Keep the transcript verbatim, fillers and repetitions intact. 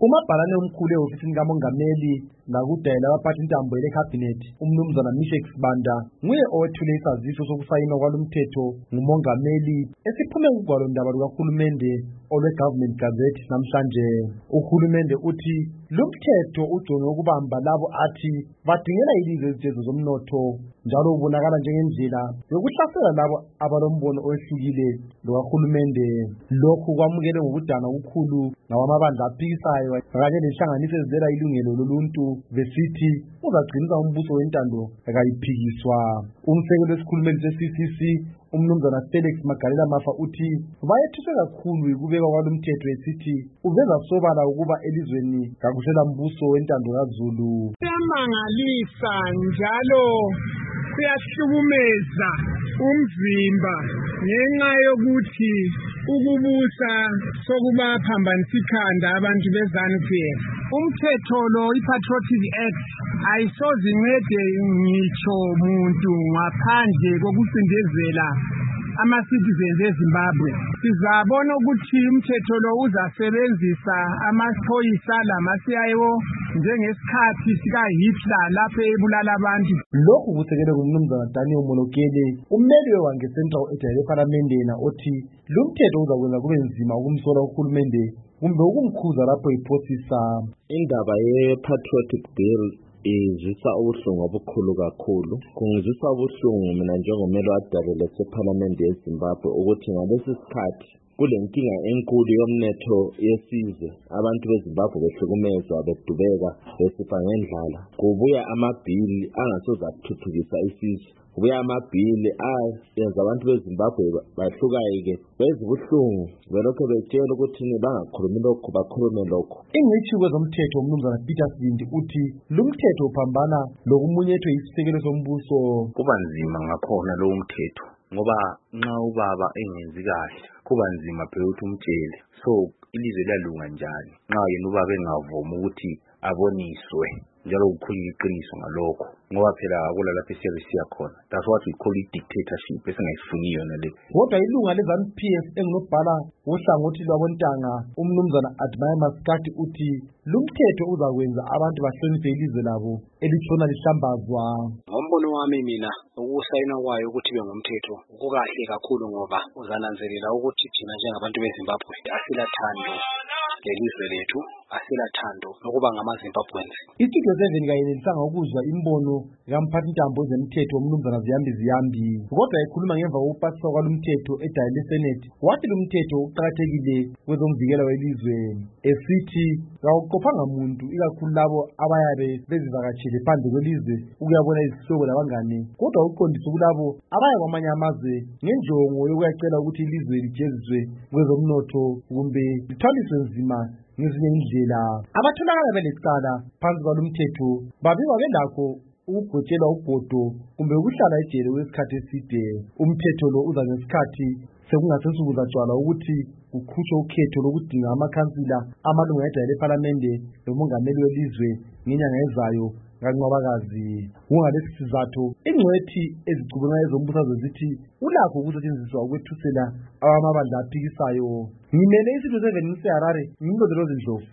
Umabhalane omkhulu ehofisini kamongameli nakudala abaphathi intambo lekhabhinethi umnumzana Mishek Sibanda nguye owethule isaziso sokusayinwa kwalomthetho ngumongameli esiphume kugwalo ndaba lukahulumende olwe-Government Gazette namhlanje. Uhulumende uthi lumthetho ujonge ukubamba labo athi badingela ilizwe izitezo zomnotho njalo ubonakala njengendlela yokuhlasela labo abalombono owehlukile lokahulumende. Lokhu kwamukele ngokudana okukhulu ngawamabandla aphikisayo kanye nenhlanganiso ezidela ilungelo loluntu besithi uzagcinisa umbuso wentando akayiphikiswa. Umsekeli wesikhulumeli se-C C C umnumzana Felix Magalela Mafa uthi bayethuswe kakhulu yikubekwa kwalomthetho esithi uveza sobala ukuba elizweni kakusela mbuso wentando kaZulu. Kuyamangalisa njalo kuyahlukumeza umzimba ngenxa yokuthi ukubusa sokubaphambanisa ikhanda abantu beZANU-P F. Umthetho lo i-Patriotic Act ayisoze incede ngitsho muntu ngaphandle kokucindezela ama-citizens eZimbabwe. Sizabona ukuthi umthetho lo uzasebenzisa amaphoyisa lama-C I O njengesikhathi sika-Hitler lapho ebulala abantu. Lokhu kusekelwe ngumnumzana Daniel Molokele, ummeli wange-Central Ejele ePhalamende yena othi lumthetho uzakwenza kube nzima ukumsola uhulumende kumbe ukumkhuza lapho iphosisa. Indaba ye-Patriotic Bill izwisa ubuhlungu obukhulu kakhulu. Kungizwisa ubuhlungu mina njengomeli wadabela sephalamende yeZimbabwe ukuthi ngalesi sikhathi kule nkinga enkulu yomnotho yesizwe abantu beZimbabwe behlukumezwa bedubeka besifa ngendlala, kubuya amabhili angasoze athuthukisa isizwe, kubuya amabhili ayenza abantu beZimbabwe bahlukayeke bezwe ubuhlungu belokho betshela ukuthi bangakhulumi lokho bakhulume lokho. Ingcitshi kwezomthetho umnumzana Peter Sibindi uthi lumthetho uphambana lokumunyethwe isisekelo sombuso. Kuba nzima ngakhona lo umthetho ngoba nxa ubaba engenzi kahle kuba nzima phela ukuthi umtshele. So ilizwe lalunga njani nxa yena ubaba engavumi ukuthi aboniswe njalo ukukhulunywa iqiniso ngalokho, ngoba phela akula lapho esiyabesiya khona. That's what we call it dictatorship esingayifuniyo nale. Kodwa ilunga le-ZANU-P F engunobhala wohlangothi lwabontanga umnumzana Admire Maskati uthi lumthetho uzakwenza abantu bahloniphe ilizwe labo elitshona lihlambazwa. Ngombono wami mina ukusayina kwayo ukuthi be ngumthetho kukahle kakhulu ngoba uzananzelela ukuthi thina njengabantu beZimbabwe asilathando lelizwe lethu, asilathando nokuba ngamaZimbabweans. Istudio seven kayenelisanga ukuzwa imbono kamphathintambo zemthetho umnumzana Ziyambi Ziyambi, kodwa ekhuluma ngemva kokupasiswa kwalumthetho edale leSenate wathi lumthetho uqakathekile kwezomvikela welizwe esithi kawuqophanga muntu ikakhulu labo abayabe bezivakatshele phandle kwelizwe ukuyabona izihlobo labangane, kodwa uqondise kulabo abaya kwamanye amazwe ngenjongo yokuyacela ukuthi ilizwe lijeziswe kwezomnotho kumbe lithwaliswe nzima ngezinye indlela. Abatholakala belecala phansi kwalomthetho babikwa belakho ukugcotshelwa ugodo kumbe ukuhlala ejele kwesikhathi eside. Umthetho lo uza ngesikhathi sekungasensuku zatshwala ukuthi kukhutshwe ukhetho lokudinga amakhansila amalunga edale ephalamende lomongameli welizwe ngenyanga ezayo kaNcwabakazi. Kungalesi sizathu ingcwethi ezicubungana ezombusazwe zithi ulakho ukusetshenziswa ukwethusela abamabandla aphikisayo. Ngimele iStudio seven ngiseHarare, ngimlondolozi Ndlovu.